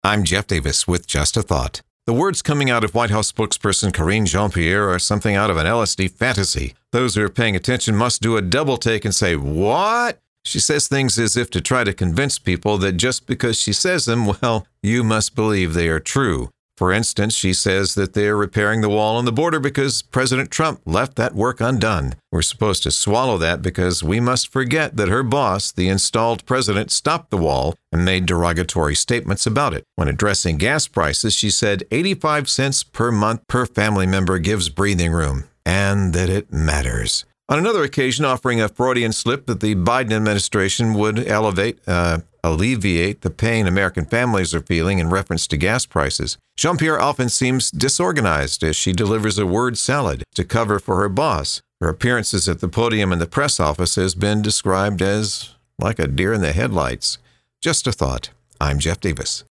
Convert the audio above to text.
I'm Jeff Davis with Just a Thought. The words coming out of White House spokesperson Karine Jean-Pierre are something out of an LSD fantasy. Those who are paying attention must do a double take and say, "What?" She says things as if to try to convince people that just because she says them, well, you must believe they are true. For instance, she says that they're repairing the wall on the border because President Trump left that work undone. We're supposed to swallow that because we must forget that her boss, the installed president, stopped the wall and made derogatory statements about it. When addressing gas prices, she said 85 cents per month per family member gives breathing room, and that it matters. On another occasion, offering a Freudian slip that the Biden administration would alleviate the pain American families are feeling in reference to gas prices, Jean-Pierre often seems disorganized as she delivers a word salad to cover for her boss. Her appearances at the podium and the press office has been described as like a deer in the headlights. Just a thought. I'm Jeff Davis.